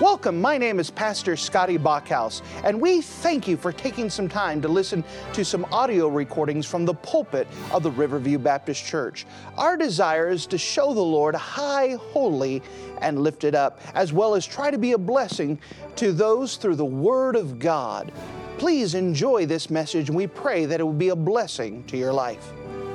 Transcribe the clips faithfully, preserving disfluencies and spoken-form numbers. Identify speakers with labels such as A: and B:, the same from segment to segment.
A: Welcome, my name is Pastor Scotty Bachhaus, and we thank you for taking some time to listen to some audio recordings from the pulpit of the Riverview Baptist Church. Our desire is to show the Lord high, holy, and lifted up, as well as try to be a blessing to those through the Word of God. Please enjoy this message, and we pray that it will be a blessing to your life.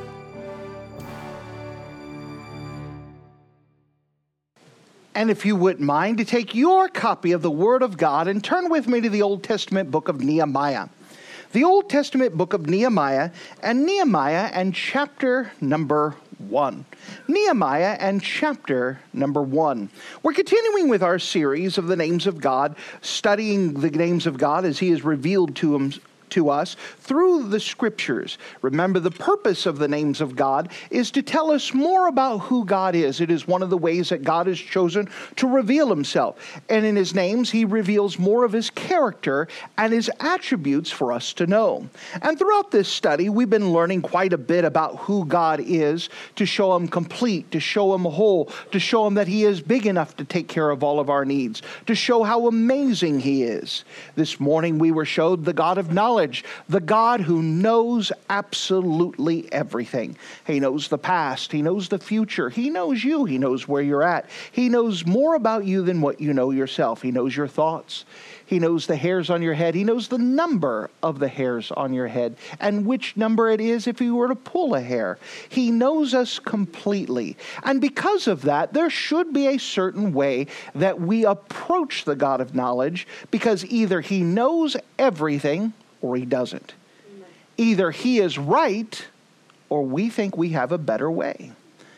A: And if you wouldn't mind to take your copy of the Word of God and turn with me to the Old Testament book of Nehemiah. The Old Testament book of Nehemiah and Nehemiah and chapter number one. Nehemiah and chapter number one. We're continuing with our series of the names of God, studying the names of God as He is revealed to Him. to us through the Scriptures. Remember, the purpose of the names of God is to tell us more about who God is. It is one of the ways that God has chosen to reveal Himself. And in His names, He reveals more of His character and His attributes for us to know. And throughout this study, we've been learning quite a bit about who God is, to show Him complete, to show Him whole, to show Him that He is big enough to take care of all of our needs, to show how amazing He is. This morning, we were showed the God of knowledge, the God who knows absolutely everything. He knows the past. He knows the future. He knows you. He knows where you're at. He knows more about you than what you know yourself. He knows your thoughts. He knows the hairs on your head. He knows the number of the hairs on your head and which number it is if you were to pull a hair. He knows us completely. And because of that, there should be a certain way that we approach the God of knowledge, because either He knows everything or He doesn't. Either He is right or we think we have a better way.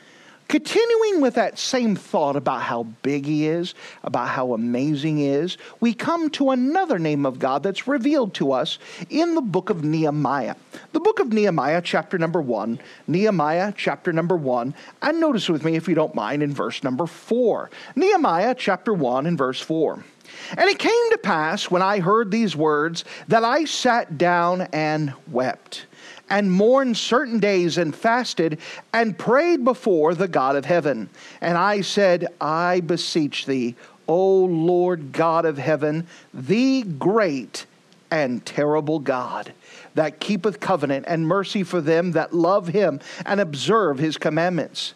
A: Continuing with that same thought about how big He is, about how amazing He is, we come to another name of God that's revealed to us in the book of Nehemiah. The book of Nehemiah, chapter number one. Nehemiah, chapter number one. And notice with me, if you don't mind, in verse number four. Nehemiah, chapter one, and verse four. And it came to pass, when I heard these words, that I sat down and wept, and mourned certain days, and fasted, and prayed before the God of heaven. And I said, I beseech Thee, O Lord God of heaven, the great and terrible God, that keepeth covenant and mercy for them that love Him and observe His commandments.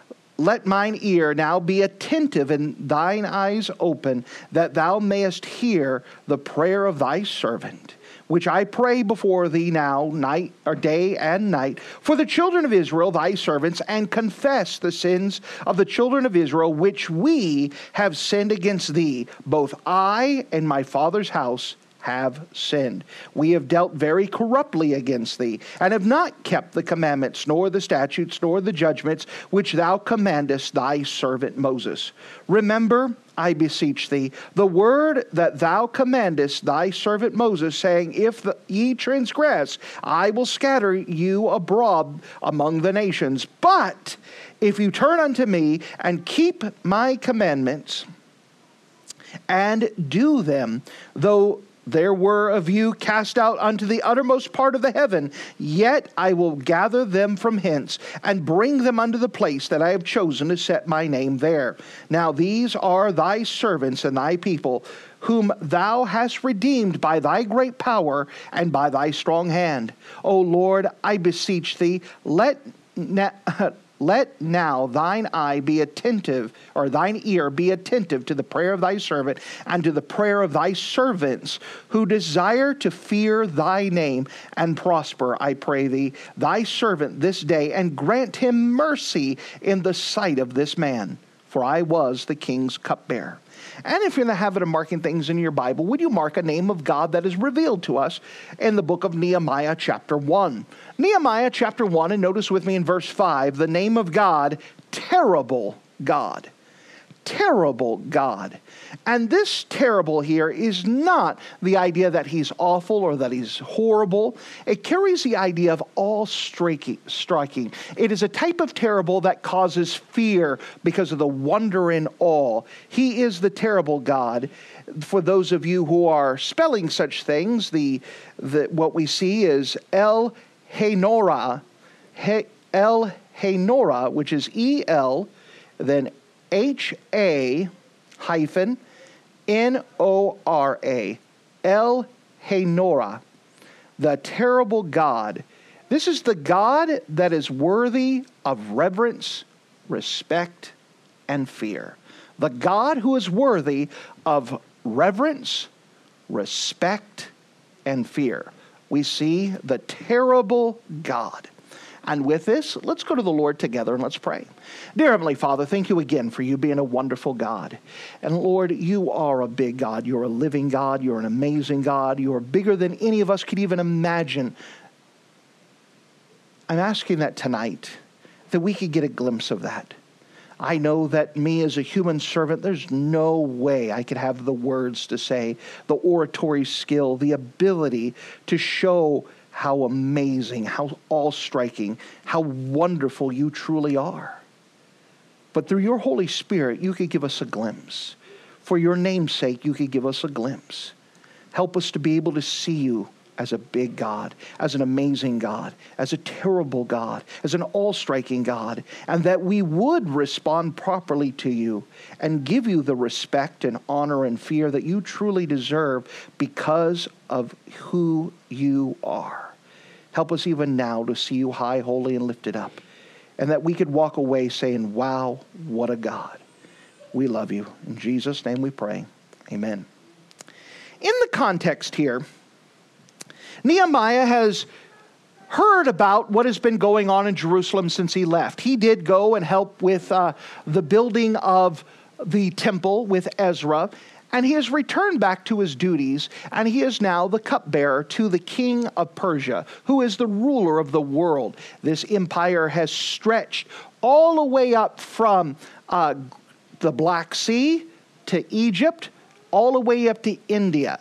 A: Let mine ear now be attentive and thine eyes open, that thou mayest hear the prayer of thy servant, which I pray before thee now, night or day and night, for the children of Israel, thy servants, and confess the sins of the children of Israel, which we have sinned against thee. Both I and my father's house have sinned. We have dealt very corruptly against thee, and have not kept the commandments, nor the statutes, nor the judgments, which thou commandest thy servant Moses. Remember, I beseech thee, the word that thou commandest thy servant Moses, saying, if the, ye transgress, I will scatter you abroad among the nations. But if you turn unto me and keep my commandments and do them, though there were of you cast out unto the uttermost part of the heaven, yet I will gather them from hence, and bring them unto the place that I have chosen to set my name there. Now these are thy servants and thy people, whom thou hast redeemed by thy great power and by thy strong hand. O Lord, I beseech thee, let na- Let now thine eye be attentive, or thine ear be attentive to the prayer of thy servant and to the prayer of thy servants who desire to fear thy name and prosper, I pray thee, thy servant this day, and grant him mercy in the sight of this man. For I was the king's cupbearer. And if you're in the habit of marking things in your Bible, would you mark a name of God that is revealed to us in the book of Nehemiah chapter one? Nehemiah chapter one, and notice with me in verse five, the name of God, terrible God. Terrible God. And this terrible here is not the idea that He's awful or that He's horrible. It carries the idea of all striking. striking. It is a type of terrible that causes fear because of the wonder and awe. He is the terrible God. For those of you who are spelling such things, the, the what we see is El Hanorah, He, El Hanorah, which is E L, then H A hyphen N O R A, El Hay-Norah, the terrible God. This is the God that is worthy of reverence, respect, and fear. The God who is worthy of reverence, respect, and fear. We see the terrible God. And with this, let's go to the Lord together and let's pray. Dear Heavenly Father, thank you again for you being a wonderful God. And Lord, you are a big God. You're a living God. You're an amazing God. You are bigger than any of us could even imagine. I'm asking that tonight, that we could get a glimpse of that. I know that me as a human servant, there's no way I could have the words to say, the oratory skill, the ability to show how amazing, how all-striking, how wonderful you truly are. But through your Holy Spirit, you could give us a glimpse. For your name's sake, you could give us a glimpse. Help us to be able to see you as a big God, as an amazing God, as a terrible God, as an all-striking God, and that we would respond properly to you and give you the respect and honor and fear that you truly deserve because of who you are. Help us even now to see you high, holy, and lifted up, and that we could walk away saying, wow, what a God. We love you. In Jesus' name we pray. Amen. In the context here, Nehemiah has heard about what has been going on in Jerusalem since he left. He did go and help with uh, the building of the temple with Ezra, and he has returned back to his duties, and he is now the cupbearer to the king of Persia, who is the ruler of the world. This empire has stretched all the way up from uh, the Black Sea to Egypt, all the way up to India.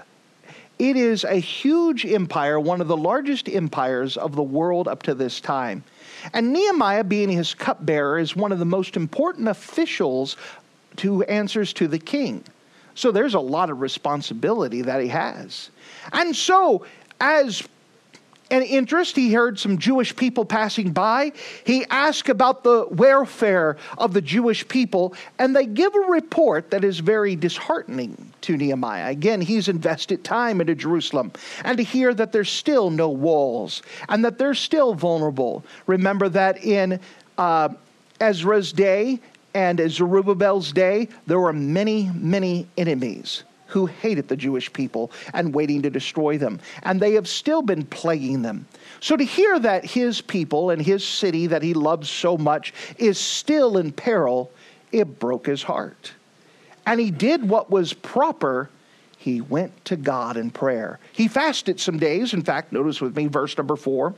A: It is a huge empire, one of the largest empires of the world up to this time. And Nehemiah, being his cupbearer, is one of the most important officials who answers to the king. So there's a lot of responsibility that he has. And so, as an interest, he heard some Jewish people passing by. He asked about the welfare of the Jewish people, and they give a report that is very disheartening to Nehemiah. Again, he's invested time into Jerusalem, and to hear that there's still no walls, and that they're still vulnerable. Remember that in uh, Ezra's day and Zerubbabel's day, there were many, many enemies who hated the Jewish people and waiting to destroy them. And they have still been plaguing them. So to hear that his people and his city that he loves so much is still in peril, it broke his heart. And he did what was proper. He went to God in prayer. He fasted some days. In fact, notice with me verse number four.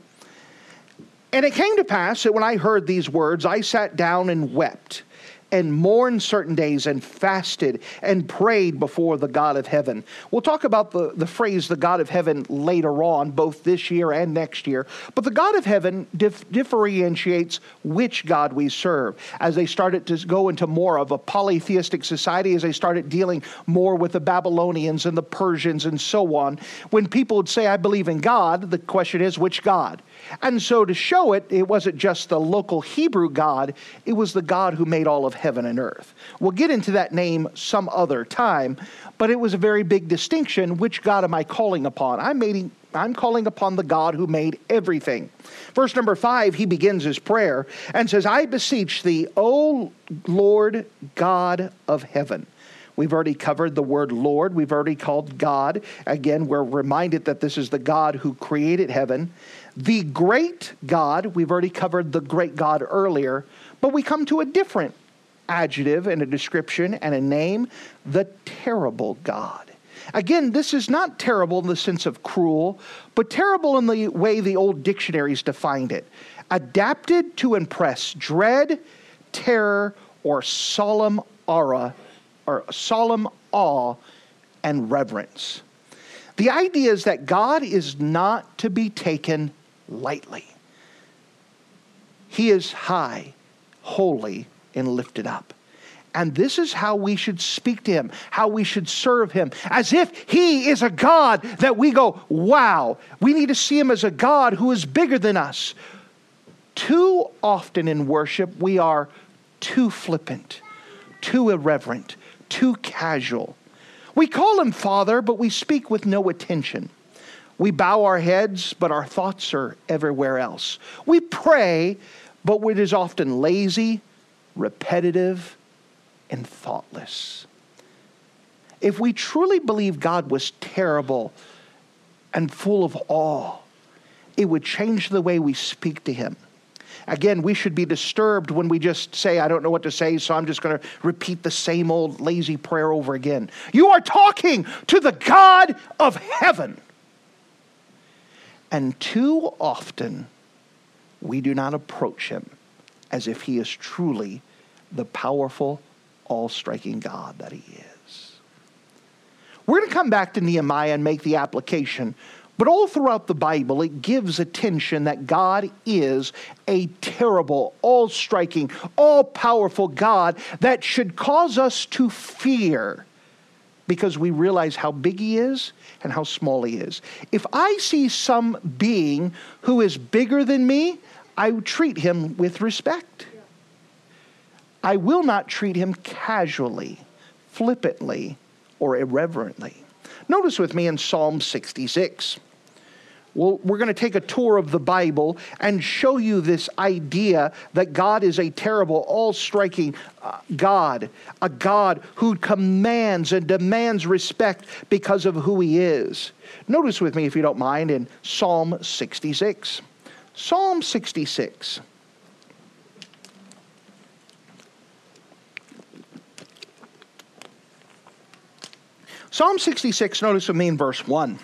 A: And it came to pass that when I heard these words, I sat down and wept, and mourned certain days, and fasted and prayed before the God of heaven. We'll talk about the, the phrase, the God of heaven, later on, both this year and next year. But the God of heaven dif- differentiates which God we serve. As they started to go into more of a polytheistic society, as they started dealing more with the Babylonians and the Persians and so on, when people would say, I believe in God, the question is, which God? And so to show it, it wasn't just the local Hebrew God, it was the God who made all of heaven and earth. We'll get into that name some other time, but it was a very big distinction. Which God am I calling upon? I'm, making, I'm calling upon the God who made everything. Verse number five, he begins his prayer and says, I beseech thee, O Lord God of heaven. We've already covered the word Lord. We've already called God. Again, we're reminded that this is the God who created heaven. The great God, we've already covered the great God earlier, but we come to a different adjective and a description and a name, the terrible God. Again, this is not terrible in the sense of cruel, but terrible in the way the old dictionaries defined it. Adapted to impress dread, terror, or solemn awe, or solemn awe and reverence. The idea is that God is not to be taken lightly. He is high, holy, and lifted up. And this is how we should speak to him, how we should serve him, as if he is a God that we go, wow, we need to see him as a God who is bigger than us. Too often in worship, we are too flippant, too irreverent, too casual. We call him Father, but we speak with no attention. We bow our heads, but our thoughts are everywhere else. We pray, but it is often lazy, repetitive, and thoughtless. If we truly believe God was terrible and full of awe, it would change the way we speak to him. Again, we should be disturbed when we just say, I don't know what to say, so I'm just going to repeat the same old lazy prayer over again. You are talking to the God of heaven. And too often, we do not approach him as if he is truly the powerful, all-striking God that he is. We're going to come back to Nehemiah and make the application. But all throughout the Bible, it gives attention that God is a terrible, all-striking, all-powerful God that should cause us to fear because we realize how big he is and how small he is. If I see some being who is bigger than me, I treat him with respect. I will not treat him casually, flippantly, or irreverently. Notice with me in Psalm sixty-six. Well, we're going to take a tour of the Bible and show you this idea that God is a terrible, all-striking uh, God, a God who commands and demands respect because of who he is. Notice with me, if you don't mind, in Psalm sixty-six. Psalm sixty-six. Psalm sixty-six, notice with me in verse one.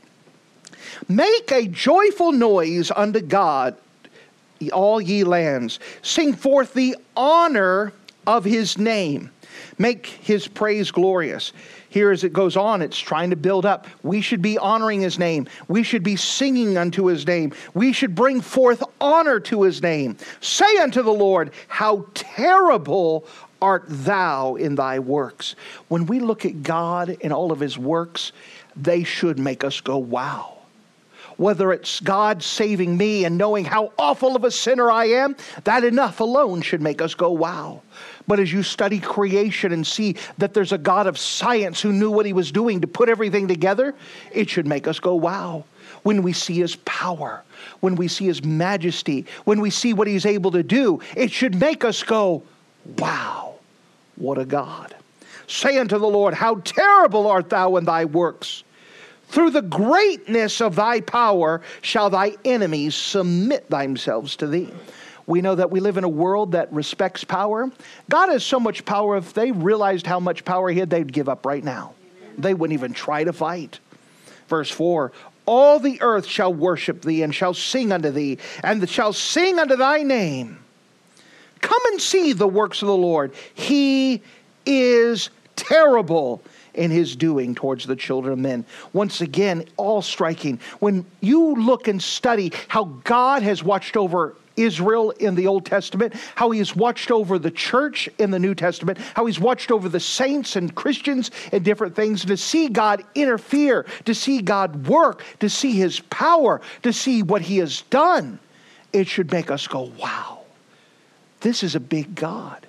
A: Make a joyful noise unto God, all ye lands. Sing forth the honor of his name. Make his praise glorious. Here as it goes on, it's trying to build up. We should be honoring his name. We should be singing unto his name. We should bring forth honor to his name. Say unto the Lord, how terrible art thou in thy works. When we look at God and all of his works, they should make us go, wow. Whether it's God saving me and knowing how awful of a sinner I am, that enough alone should make us go, wow. But as you study creation and see that there's a God of science who knew what he was doing to put everything together, it should make us go, wow. When we see his power, when we see his majesty, when we see what he's able to do, it should make us go, wow, what a God. Say unto the Lord, how terrible art thou in thy works. Through the greatness of thy power shall thy enemies submit themselves to thee. We know that we live in a world that respects power. God has so much power, if they realized how much power he had, they'd give up right now. They wouldn't even try to fight. Verse four, all the earth shall worship thee and shall sing unto thee and shall sing unto thy name. Come and see the works of the Lord. He is terrible in his doing towards the children of men. Once again, all striking. When you look and study how God has watched over Israel in the Old Testament, how he has watched over the church in the New Testament, how he's watched over the saints and Christians and different things, to see God interfere, to see God work, to see his power, to see what he has done, it should make us go, wow, this is a big God.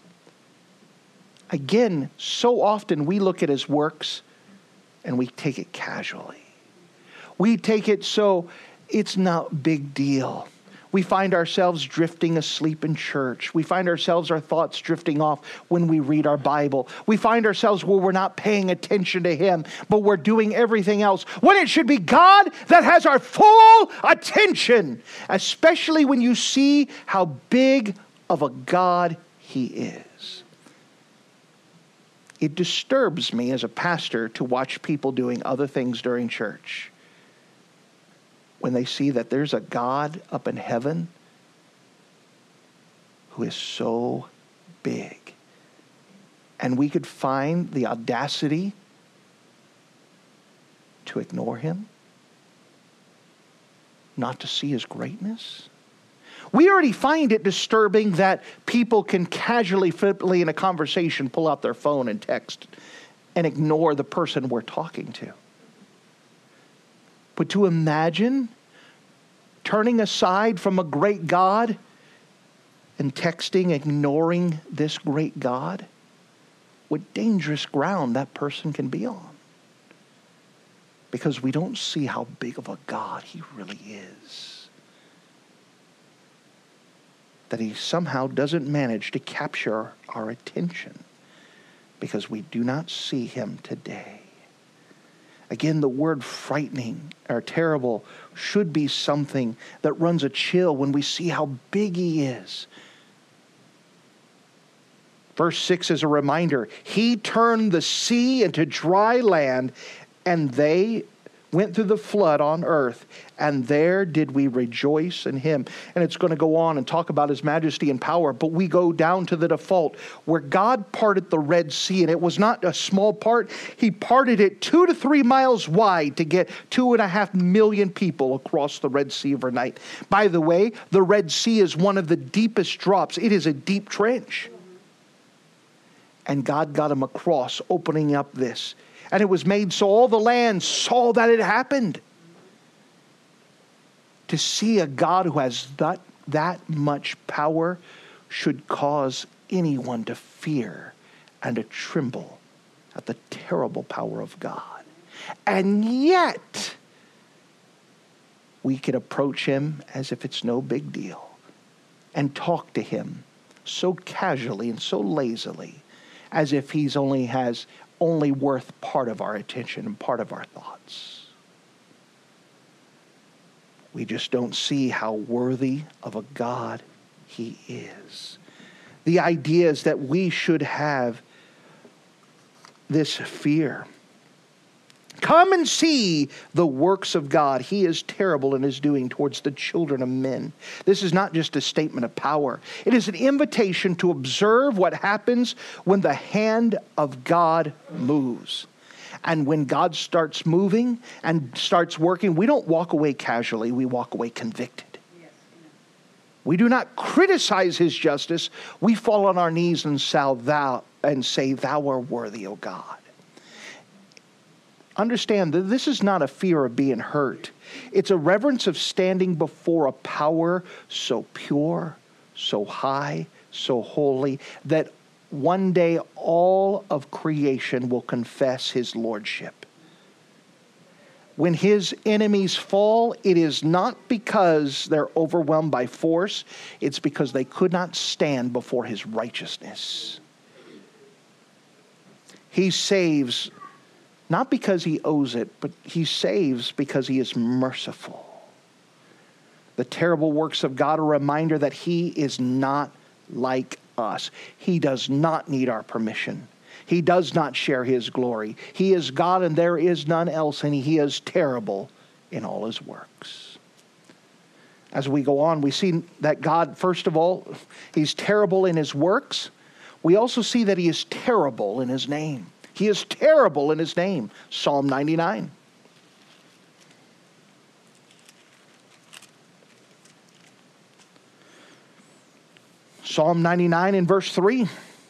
A: Again, so often we look at his works and we take it casually. We take it so it's not a big deal. We find ourselves drifting asleep in church. We find ourselves, our thoughts drifting off when we read our Bible. We find ourselves where we're not paying attention to him, but we're doing everything else. When it should be God that has our full attention, especially when you see how big of a God he is. It disturbs me as a pastor to watch people doing other things during church when they see that there's a God up in heaven who is so big. And we could find the audacity to ignore him, not to see his greatness. We already find it disturbing that people can casually, flippantly in a conversation pull out their phone and text and ignore the person we're talking to. But to imagine turning aside from a great God and texting, ignoring this great God, what dangerous ground that person can be on. because we don't see how big of a God he really is. That he somehow doesn't manage to capture our attention because we do not see him today. Again, the word frightening or terrible should be something that runs a chill when we see how big he is. Verse six is a reminder. He turned the sea into dry land, and they went through the flood on earth, and there did we rejoice in him. And it's going to go on and talk about his majesty and power, but we go down to the default where God parted the Red Sea, and it was not a small part. He parted it two to three miles wide to get two and a half million people across the Red Sea overnight. By the way, the Red Sea is one of the deepest drops. It is a deep trench. And God got him across, opening up this. And it was made so all the land saw that it happened. To see a God who has that, that much power should cause anyone to fear and to tremble at the terrible power of God. And yet, we could approach him as if it's no big deal and talk to him so casually and so lazily as if he's only has only worth part of our attention and part of our thoughts. We just don't see how worthy of a God he is. The idea is that we should have this fear. Come and see the works of God. He is terrible in his doing towards the children of men. This is not just a statement of power. It is an invitation to observe what happens when the hand of God moves. And when God starts moving and starts working, we don't walk away casually. We walk away convicted. We do not criticize his justice. We fall on our knees and say, thou, and say, thou art worthy, O God. Understand that this is not a fear of being hurt. It's a reverence of standing before a power so pure, so high, so holy, that one day all of creation will confess his lordship. When his enemies fall, it is not because they're overwhelmed by force. It's because they could not stand before his righteousness. He saves not because he owes it, but he saves because he is merciful. The terrible works of God are a reminder that he is not like us. He does not need our permission. He does not share his glory. He is God and there is none else, and he is terrible in all his works. As we go on, we see that God, first of all, he's terrible in his works. We also see that he is terrible in his name. He is terrible in his name. Psalm ninety-nine. Psalm ninety-nine in verse three.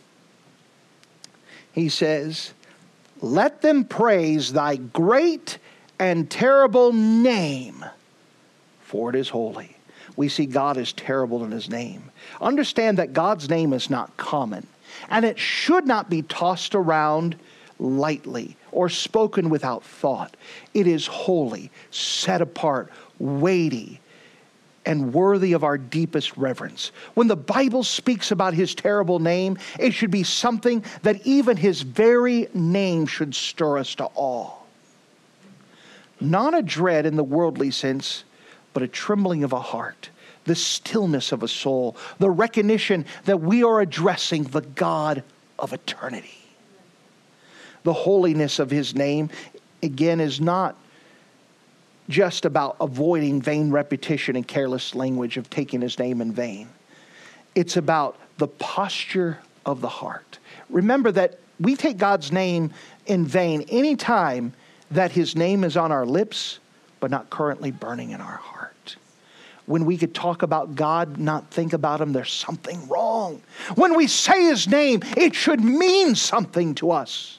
A: He says, let them praise thy great and terrible name, for it is holy. We see God is terrible in his name. Understand that God's name is not common, and it should not be tossed around lightly or spoken without thought. It is holy, set apart, weighty, and worthy of our deepest reverence. When the Bible speaks about his terrible name, it should be something that even his very name should stir us to awe. Not a dread in the worldly sense, but a trembling of a heart, the stillness of a soul, the recognition that we are addressing the God of eternity. The holiness of his name, again, is not just about avoiding vain repetition and careless language of taking his name in vain. It's about the posture of the heart. Remember that we take God's name in vain anytime that his name is on our lips, but not currently burning in our heart. When we could talk about God, not think about him, there's something wrong. When we say his name, it should mean something to us.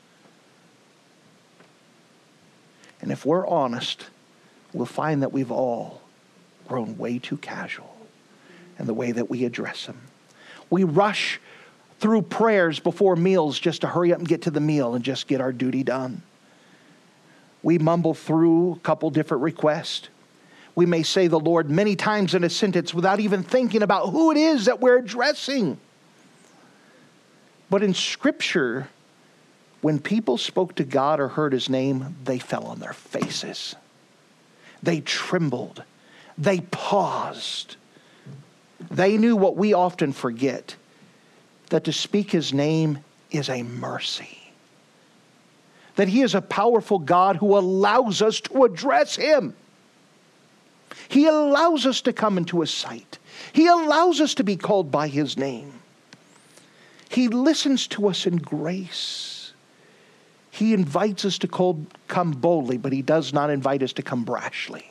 A: And if we're honest, we'll find that we've all grown way too casual in the way that we address him. We rush through prayers before meals just to hurry up and get to the meal and just get our duty done. We mumble through a couple different requests. We may say the Lord many times in a sentence without even thinking about who it is that we're addressing. But in Scripture, when people spoke to God or heard his name, they fell on their faces. They trembled. They paused. They knew what we often forget, that to speak his name is a mercy. That he is a powerful God who allows us to address him. He allows us to come into his sight. He allows us to be called by his name. He listens to us in grace. He invites us to call, come boldly, but he does not invite us to come brashly.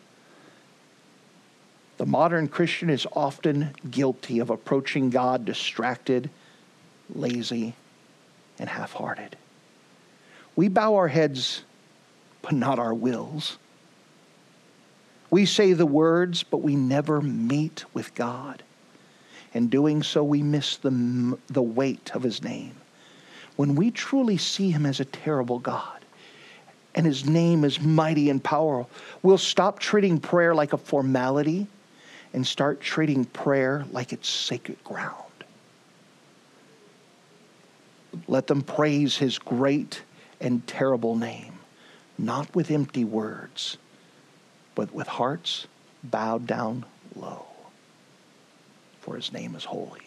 A: The modern Christian is often guilty of approaching God distracted, lazy, and half-hearted. We bow our heads, but not our wills. We say the words, but we never meet with God. In doing so, we miss the, the weight of his name. When we truly see him as a terrible God, and his name is mighty and powerful, we'll stop treating prayer like a formality and start treating prayer like it's sacred ground. Let them praise his great and terrible name, not with empty words, but with hearts bowed down low, for his name is holy.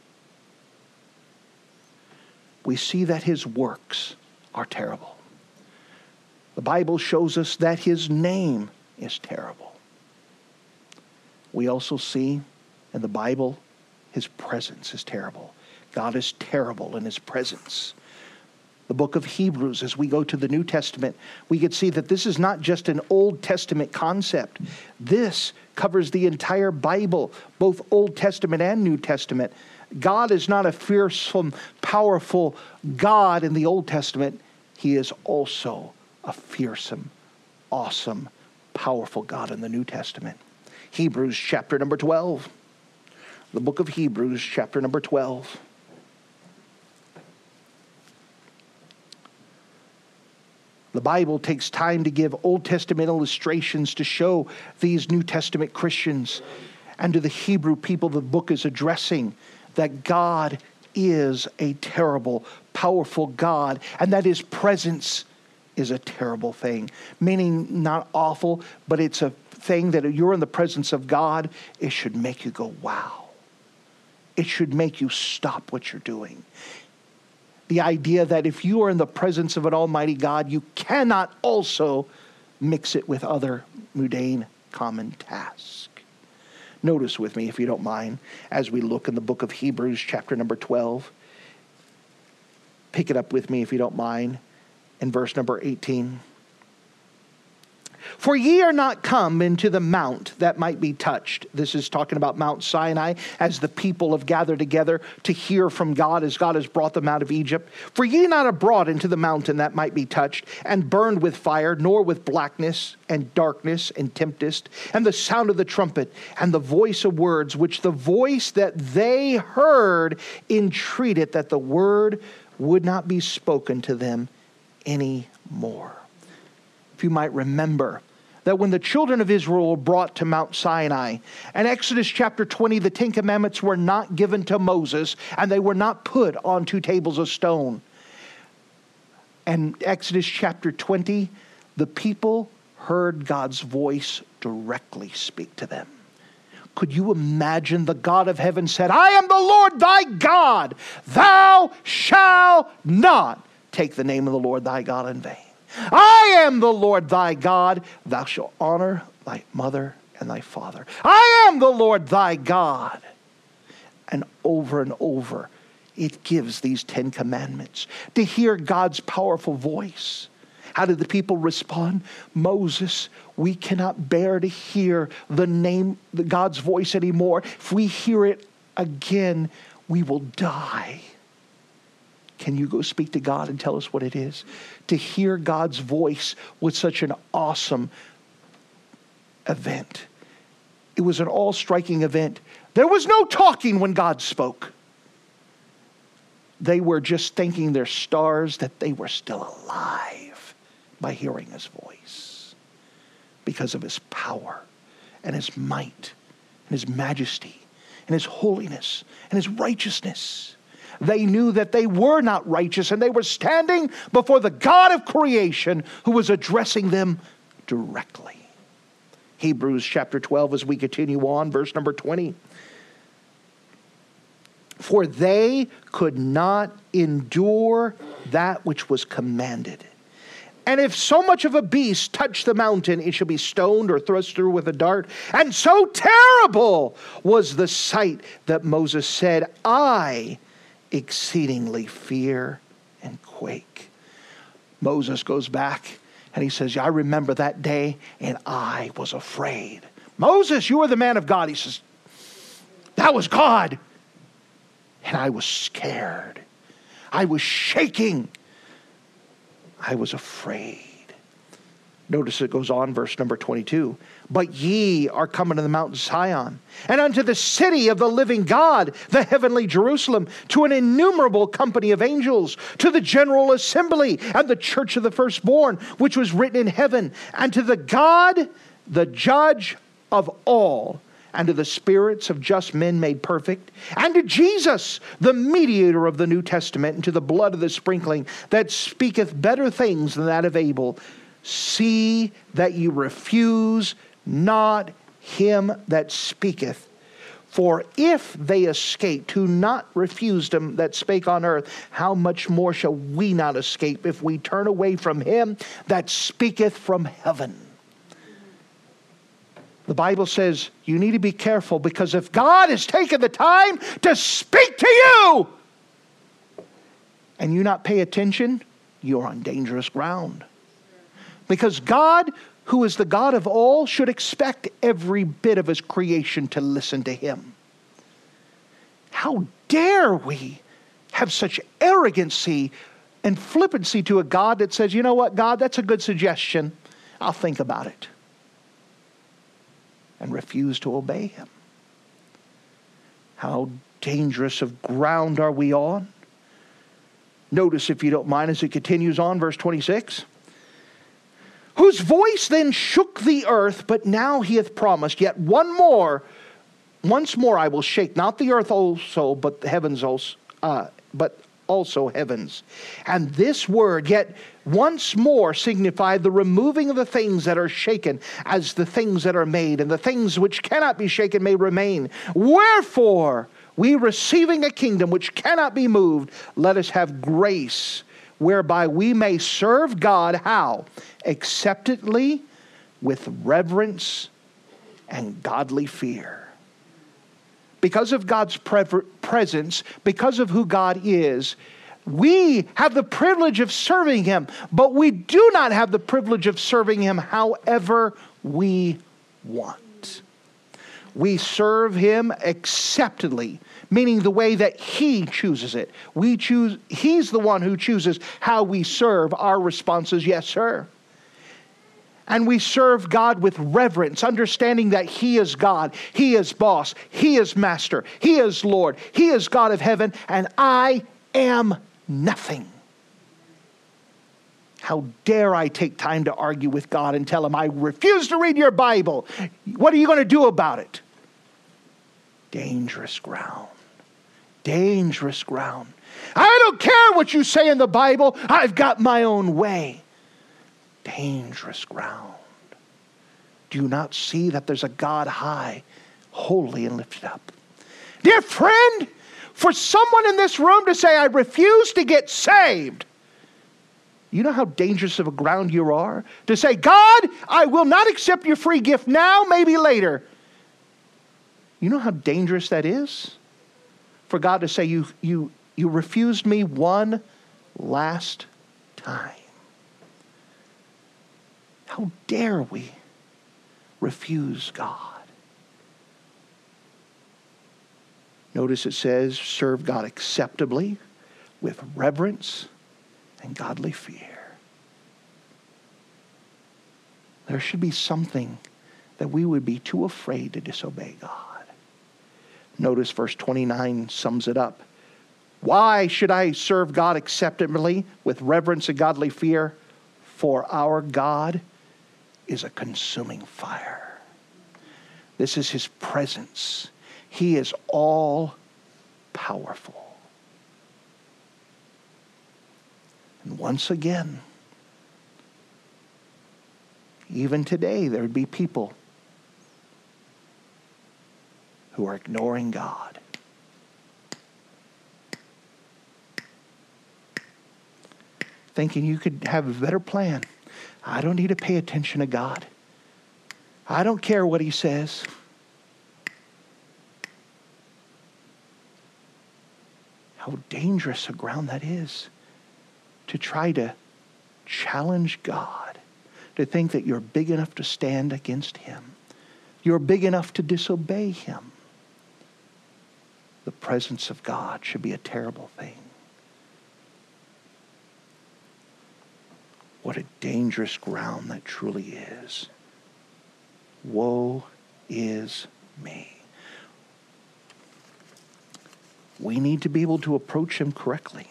A: We see that his works are terrible. The Bible shows us that his name is terrible. We also see in the Bible his presence is terrible. God is terrible in his presence. The book of Hebrews, as we go to the New Testament, we could see that this is not just an Old Testament concept. This covers the entire Bible, both Old Testament and New Testament. God is not a fearsome, powerful God in the Old Testament. He is also a fearsome, awesome, powerful God in the New Testament. Hebrews chapter number twelve. The book of Hebrews chapter number twelve. The Bible takes time to give Old Testament illustrations to show these New Testament Christians and to the Hebrew people the book is addressing that God is a terrible, powerful God, and that his presence is a terrible thing. Meaning not awful, but it's a thing that if you're in the presence of God, it should make you go, wow. It should make you stop what you're doing. The idea that if you are in the presence of an almighty God, you cannot also mix it with other mundane common tasks. Notice with me, if you don't mind, as we look in the book of Hebrews, chapter number twelve. Pick it up with me, if you don't mind, in verse number eighteen. For ye are not come into the mount that might be touched. This is talking about Mount Sinai as the people have gathered together to hear from God as God has brought them out of Egypt. For ye not are brought into the mountain that might be touched and burned with fire, nor with blackness and darkness and tempest, and the sound of the trumpet and the voice of words, which the voice that they heard entreated that the word would not be spoken to them any more. You might remember that when the children of Israel were brought to Mount Sinai, in Exodus chapter twenty, the Ten Commandments were not given to Moses, and they were not put on two tables of stone. And Exodus chapter twenty, the people heard God's voice directly speak to them. Could you imagine the God of heaven said, I am the Lord thy God. Thou shalt not take the name of the Lord thy God in vain. I am the Lord thy God. Thou shalt honor thy mother and thy father. I am the Lord thy God. And over and over, it gives these Ten Commandments to hear God's powerful voice. How did the people respond? Moses, we cannot bear to hear the name, God's voice anymore. If we hear it again, we will die. Can you go speak to God and tell us what it is? To hear God's voice was such an awesome event. It was an all-striking event. There was no talking when God spoke. They were just thanking their stars that they were still alive by hearing his voice, because of his power and his might and his majesty and his holiness and his righteousness. They knew that they were not righteous, and they were standing before the God of creation who was addressing them directly. Hebrews chapter twelve, as we continue on, verse number twenty. For they could not endure that which was commanded. And if so much of a beast touch the mountain, it shall be stoned or thrust through with a dart. And so terrible was the sight that Moses said, I exceedingly fear and quake. Moses goes back and he says, I remember that day and I was afraid. Moses, you are the man of God. He says, that was God. And I was scared. I was shaking. I was afraid. Notice it goes on, verse number twenty-two. But ye are coming to the Mount Zion, and unto the city of the living God, the heavenly Jerusalem, to an innumerable company of angels, to the general assembly, and the church of the firstborn, which was written in heaven, and to the God, the judge of all, and to the spirits of just men made perfect, and to Jesus, the mediator of the New Testament, and to the blood of the sprinkling that speaketh better things than that of Abel. See that you refuse not him that speaketh. For if they escaped who not refused him that spake on earth, how much more shall we not escape if we turn away from him that speaketh from heaven? The Bible says you need to be careful, because if God has taken the time to speak to you and you not pay attention, you're on dangerous ground. Because God, who is the God of all, should expect every bit of his creation to listen to him. How dare we have such arrogancy and flippancy to a God that says, you know what, God, that's a good suggestion. I'll think about it. And refuse to obey him. How dangerous of ground are we on? Notice, if you don't mind, as it continues on, verse twenty-six. Whose voice then shook the earth, but now he hath promised, yet one more, once more I will shake, not the earth also, but the heavens also, uh, but also heavens. And this word, yet once more, signified the removing of the things that are shaken, as the things that are made, and the things which cannot be shaken may remain. Wherefore, we receiving a kingdom which cannot be moved, let us have grace, whereby we may serve God, how? Acceptably, with reverence and godly fear. Because of God's pre- presence, because of who God is, we have the privilege of serving him, but we do not have the privilege of serving him however we want. We serve him acceptably, meaning the way that he chooses it. We choose, he's the one who chooses how we serve. Our response is, yes, sir. And we serve God with reverence, understanding that he is God, he is boss, he is master, he is Lord, he is God of heaven, and I am nothing. How dare I take time to argue with God and tell him, I refuse to read your Bible. What are you going to do about it? Dangerous ground. Dangerous ground. I don't care what you say in the Bible. I've got my own way. Dangerous ground. Do you not see that there's a God high, holy, and lifted up? Dear friend, for someone in this room to say, I refuse to get saved, you know how dangerous of a ground you are? To say, God, I will not accept your free gift now, maybe later. You know how dangerous that is? For God to say, you, you, you refused me one last time. How dare we refuse God? Notice it says, serve God acceptably with reverence and godly fear. There should be something that we would be too afraid to disobey God. Notice verse twenty-nine sums it up. Why should I serve God acceptably with reverence and godly fear? For our God is a consuming fire. This is his presence. He is all powerful. And once again, even today, there would be people who are ignoring God. Thinking you could have a better plan. I don't need to pay attention to God. I don't care what he says. How dangerous a ground that is to try to challenge God, to think that you're big enough to stand against him. You're big enough to disobey him. The presence of God should be a terrible thing. What a dangerous ground that truly is. Woe is me. We need to be able to approach him correctly.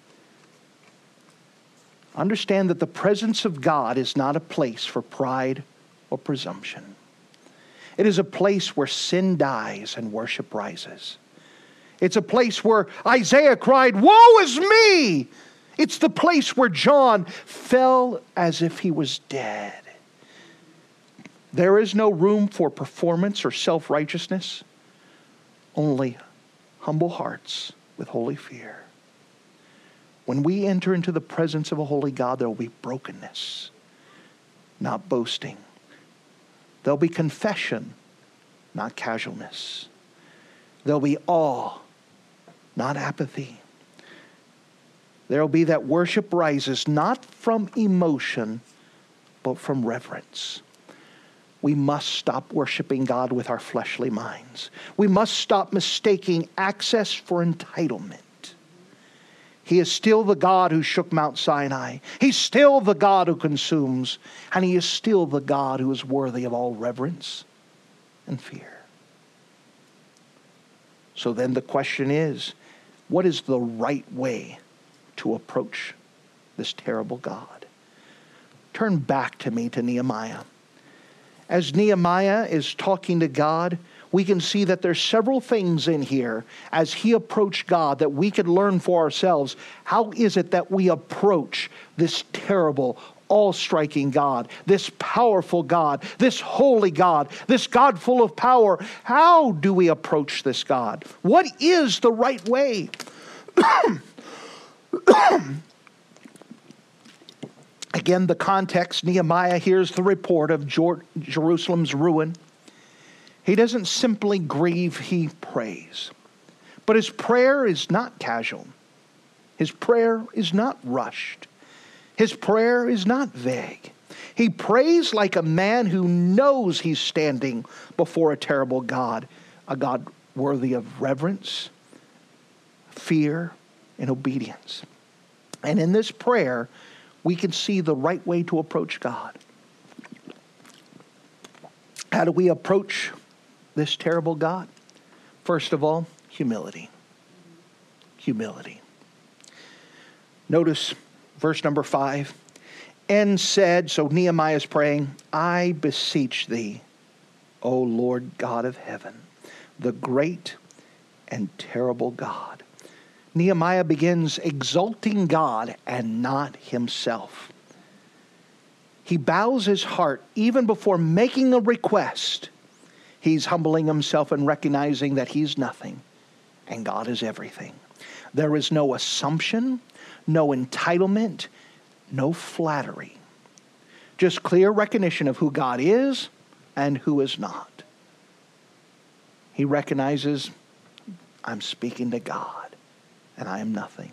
A: Understand that the presence of God is not a place for pride or presumption. It is a place where sin dies and worship rises. It's a place where Isaiah cried, "Woe is me!" It's the place where John fell as if he was dead. There is no room for performance or self-righteousness, only humble hearts with holy fear. When we enter into the presence of a holy God, there will be brokenness, not boasting. There'll be confession, not casualness. There'll be awe, not apathy. There'll be that worship rises not from emotion, but from reverence. We must stop worshiping God with our fleshly minds. We must stop mistaking access for entitlement. He is still the God who shook Mount Sinai. He's still the God who consumes. And he is still the God who is worthy of all reverence and fear. So then the question is, what is the right way to approach this terrible God? Turn back to me to Nehemiah. As Nehemiah is talking to God, we can see that there's several things in here as he approached God that we could learn for ourselves. How is it that we approach this terrible, all-striking God, this powerful God, this holy God, this God full of power? How do we approach this God? What is the right way? Again, the context, Nehemiah hears the report of Jerusalem's ruin. He doesn't simply grieve, he prays. But his prayer is not casual. His prayer is not rushed. His prayer is not vague. He prays like a man who knows he's standing before a terrible God, a God worthy of reverence, fear, and obedience. And in this prayer, we can see the right way to approach God. How do we approach this terrible God? First of all, humility. Humility. Notice verse number five. And said, so Nehemiah is praying, I beseech thee, O Lord God of heaven, the great and terrible God. Nehemiah begins exalting God and not himself. He bows his heart even before making a request. He's humbling himself and recognizing that he's nothing and God is everything. There is no assumption, no entitlement, no flattery. Just clear recognition of who God is and who is not. He recognizes, I'm speaking to God. And I am nothing.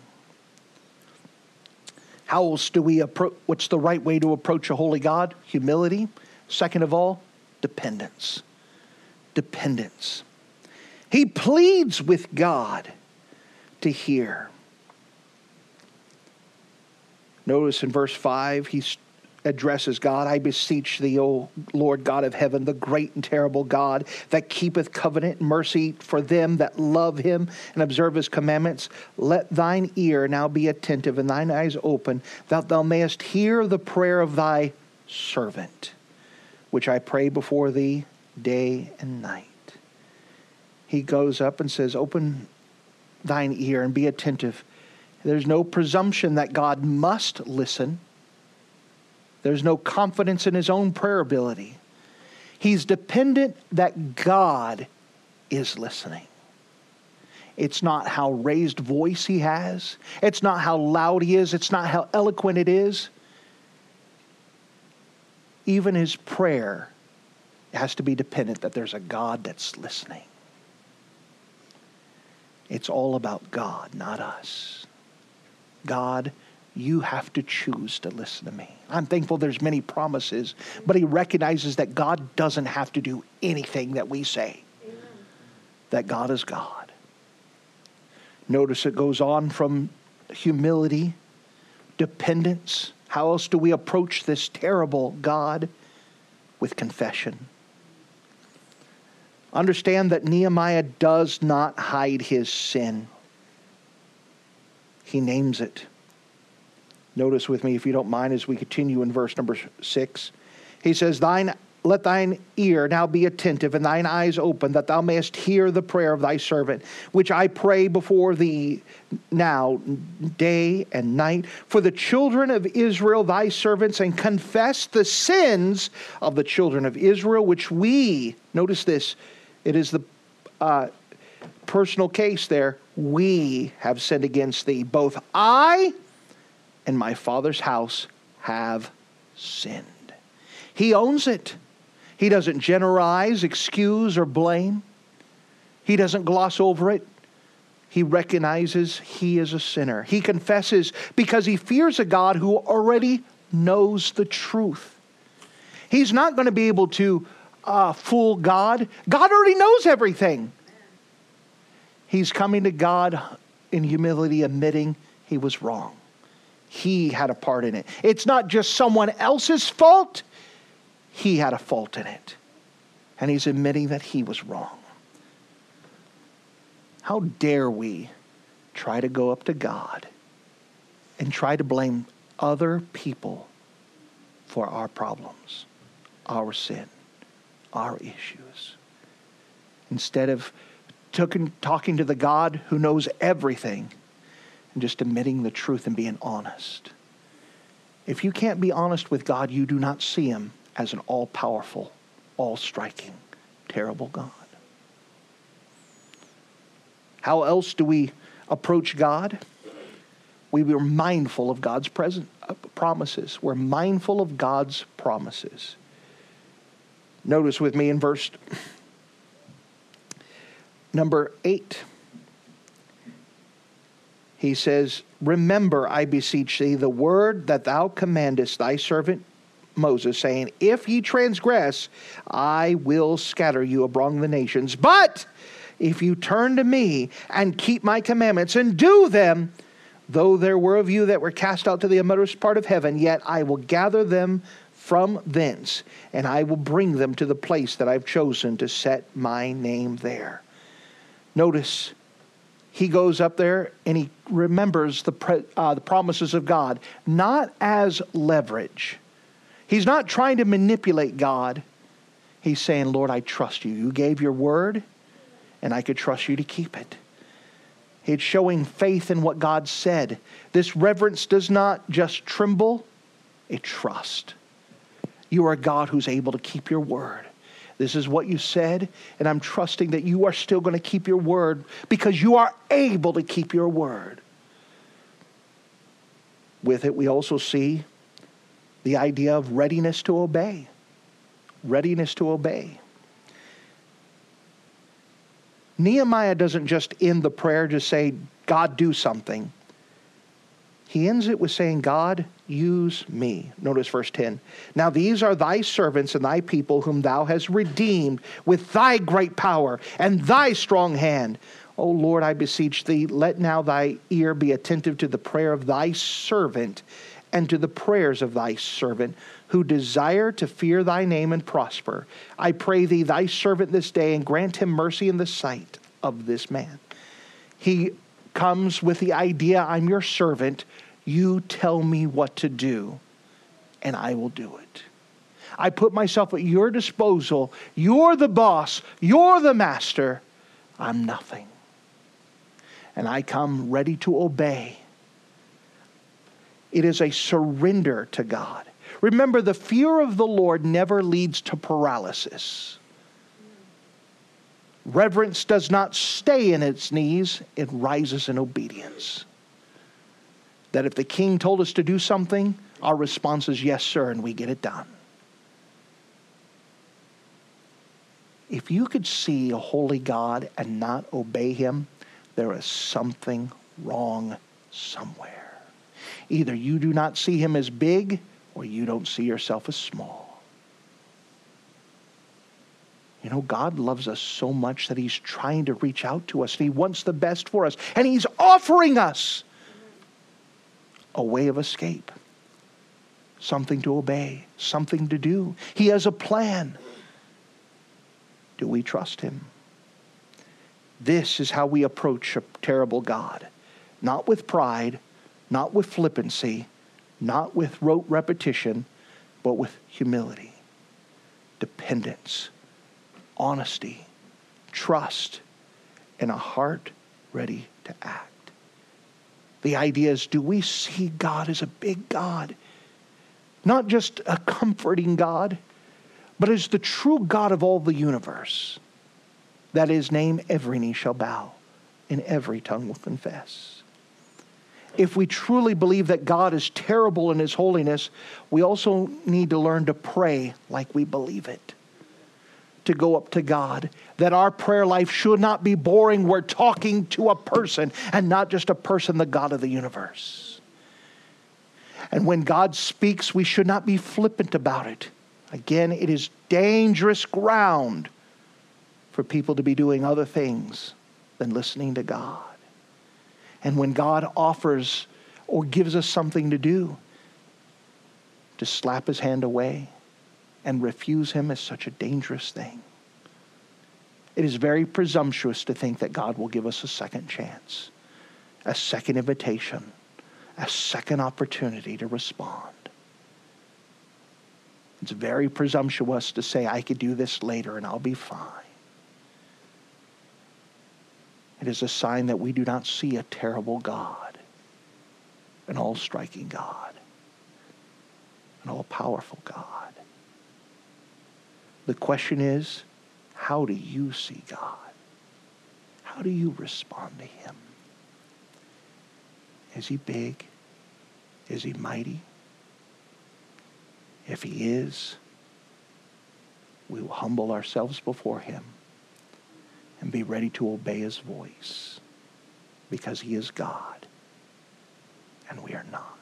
A: How else do we approach? What's the right way to approach a holy God? Humility. Second of all, dependence. Dependence. He pleads with God to hear. Notice in verse five, he's addresses God. I beseech thee, O Lord God of heaven, the great and terrible God, that keepeth covenant and mercy for them that love him and observe his commandments. Let thine ear now be attentive and thine eyes open, that thou mayest hear the prayer of thy servant, which I pray before thee day and night. He goes up and says, open thine ear and be attentive. There's no presumption that God must listen. There's no confidence in his own prayer ability. He's dependent that God is listening. It's not how raised voice he has. It's not how loud he is. It's not how eloquent it is. Even his prayer has to be dependent that there's a God that's listening. It's all about God, not us. God, you have to choose to listen to me. I'm thankful there's many promises, but he recognizes that God doesn't have to do anything that we say. Amen. That God is God. Notice it goes on from humility, dependence. How else do we approach this terrible God? With confession. Understand that Nehemiah does not hide his sin. He names it. Notice with me, if you don't mind, as we continue in verse number six. He says, "Thine, let thine ear now be attentive and thine eyes open, that thou mayest hear the prayer of thy servant, which I pray before thee now day and night, for the children of Israel thy servants, and confess the sins of the children of Israel, which we," notice this, it is the uh, personal case there, "we have sinned against thee. Both I and my father's house have sinned." He owns it. He doesn't generalize, excuse, or blame. He doesn't gloss over it. He recognizes he is a sinner. He confesses because he fears a God who already knows the truth. He's not going to be able to uh, fool God. God already knows everything. He's coming to God in humility, admitting he was wrong. He had a part in it. It's not just someone else's fault. He had a fault in it. And he's admitting that he was wrong. How dare we try to go up to God and try to blame other people for our problems, our sin, our issues, instead of talking to the God who knows everything and just admitting the truth and being honest. If you can't be honest with God, you do not see him as an all-powerful, all-striking, terrible God. How else do we approach God? We were mindful of God's present uh, promises. We're mindful of God's promises. Notice with me in verse number eight. He says, "Remember, I beseech thee, the word that thou commandest thy servant Moses, saying, If ye transgress, I will scatter you among the nations. But if you turn to me and keep my commandments and do them, though there were of you that were cast out to the uttermost part of heaven, yet I will gather them from thence, and I will bring them to the place that I've chosen to set my name there." Notice, he goes up there and he remembers the, pre, uh, the promises of God, not as leverage. He's not trying to manipulate God. He's saying, Lord, I trust you. You gave your word, and I could trust you to keep it. It's showing faith in what God said. This reverence does not just tremble, it trusts. You are a God who's able to keep your word. This is what you said, and I'm trusting that you are still going to keep your word because you are able to keep your word. With it, we also see the idea of readiness to obey. Readiness to obey. Nehemiah doesn't just end the prayer, just say, God, do something. He ends it with saying, God, use me. Notice verse ten. Now these are thy servants and thy people whom thou hast redeemed with thy great power and thy strong hand. O Lord, I beseech thee, let now thy ear be attentive to the prayer of thy servant and to the prayers of thy servant, who desire to fear thy name and prosper. I pray thee, thy servant this day, and grant him mercy in the sight of this man. He comes with the idea, I'm your servant. You tell me what to do, and I will do it. I put myself at your disposal. You're the boss. You're the master. I'm nothing. And I come ready to obey. It is a surrender to God. Remember, the fear of the Lord never leads to paralysis. Reverence does not stay in its knees. It rises in obedience. That if the king told us to do something, our response is yes, sir, and we get it done. If you could see a holy God and not obey him, there is something wrong somewhere. Either you do not see him as big, or you don't see yourself as small. You know, God loves us so much that he's trying to reach out to us. And he wants the best for us. And he's offering us a way of escape. Something to obey. Something to do. He has a plan. Do we trust him? This is how we approach a terrible God. Not with pride, not with flippancy, not with rote repetition, but with humility, dependence, honesty, trust, and a heart ready to act. The idea is, do we see God as a big God? Not just a comforting God, but as the true God of all the universe. That his name every knee shall bow, and every tongue will confess. If we truly believe that God is terrible in his holiness, we also need to learn to pray like we believe it. To go up to God. That our prayer life should not be boring. We're talking to a person, and not just a person, the God of the universe. And when God speaks, we should not be flippant about it. Again, it is dangerous ground for people to be doing other things than listening to God. And when God offers or gives us something to do, to slap his hand away and refuse him is such a dangerous thing. It is very presumptuous to think that God will give us a second chance, a second invitation, a second opportunity to respond. It's very presumptuous to say, I could do this later and I'll be fine. It is a sign that we do not see a terrible God, an all-striking God, an all-powerful God. The question is, how do you see God? How do you respond to him? Is he big? Is he mighty? If he is, we will humble ourselves before him and be ready to obey his voice, because he is God and we are not.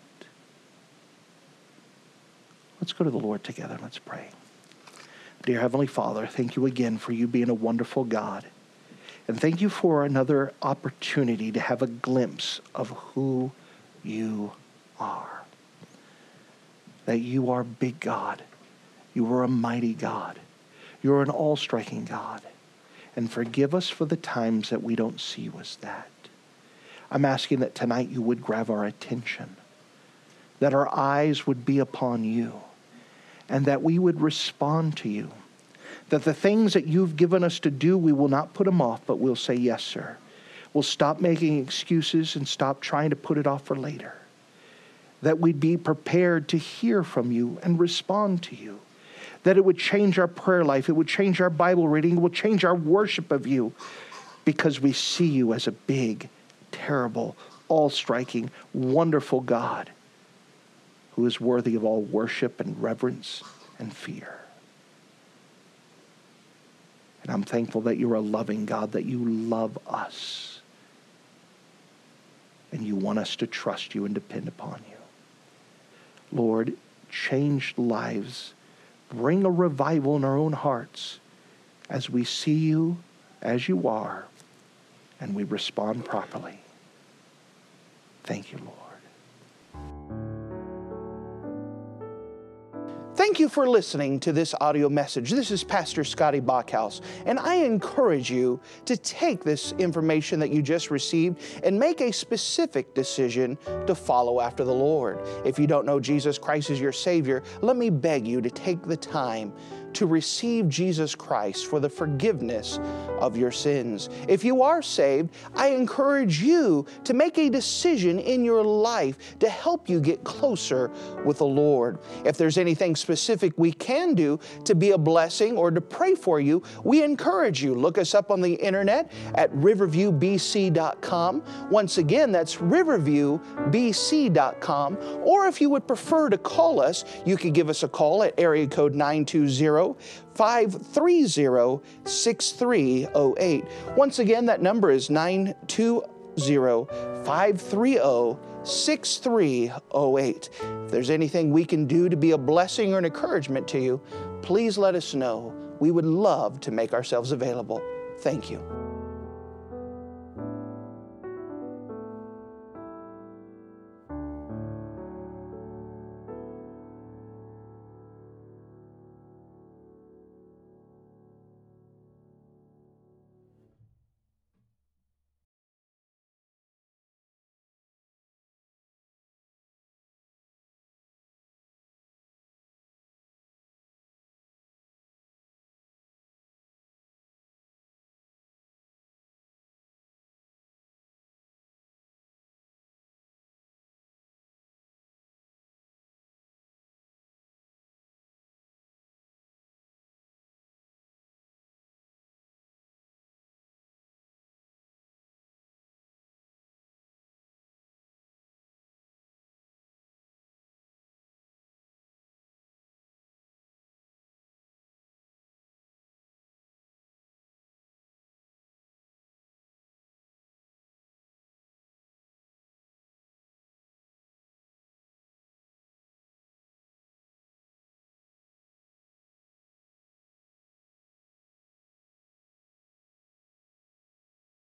A: Let's go to the Lord together. Let's pray. Dear Heavenly Father, thank you again for you being a wonderful God. And thank you for another opportunity to have a glimpse of who you are. That you are big God. You are a mighty God. You're an all-striking God. And forgive us for the times that we don't see you as that. I'm asking that tonight you would grab our attention. That our eyes would be upon you. And that we would respond to you. That the things that you've given us to do, we will not put them off, but we'll say, yes, sir. We'll stop making excuses and stop trying to put it off for later. That we'd be prepared to hear from you and respond to you. That it would change our prayer life. It would change our Bible reading. It would change our worship of you, because we see you as a big, terrible, all-striking, wonderful God who is worthy of all worship and reverence and fear. And I'm thankful that you're a loving God, that you love us. And you want us to trust you and depend upon you. Lord, change lives. Bring a revival in our own hearts as we see you as you are and we respond properly. Thank you, Lord. Thank you for listening to this audio message. This is Pastor Scotty Bachhaus, and I encourage you to take this information that you just received and make a specific decision to follow after the Lord. If you don't know Jesus Christ as your Savior, let me beg you to take the time to receive Jesus Christ for the forgiveness of your sins. If you are saved, I encourage you to make a decision in your life to help you get closer with the Lord. If there's anything specific we can do to be a blessing or to pray for you, we encourage you. Look us up on the internet at riverview b c dot com. Once again, that's riverview b c dot com. Or if you would prefer to call us, you could give us a call at area code nine two zero, five three zero, six three zero eight. Once again, that number is nine two zero, five three zero, six three zero eight. If there's anything we can do to be a blessing or an encouragement to you, please let us know. We would love to make ourselves available. Thank you.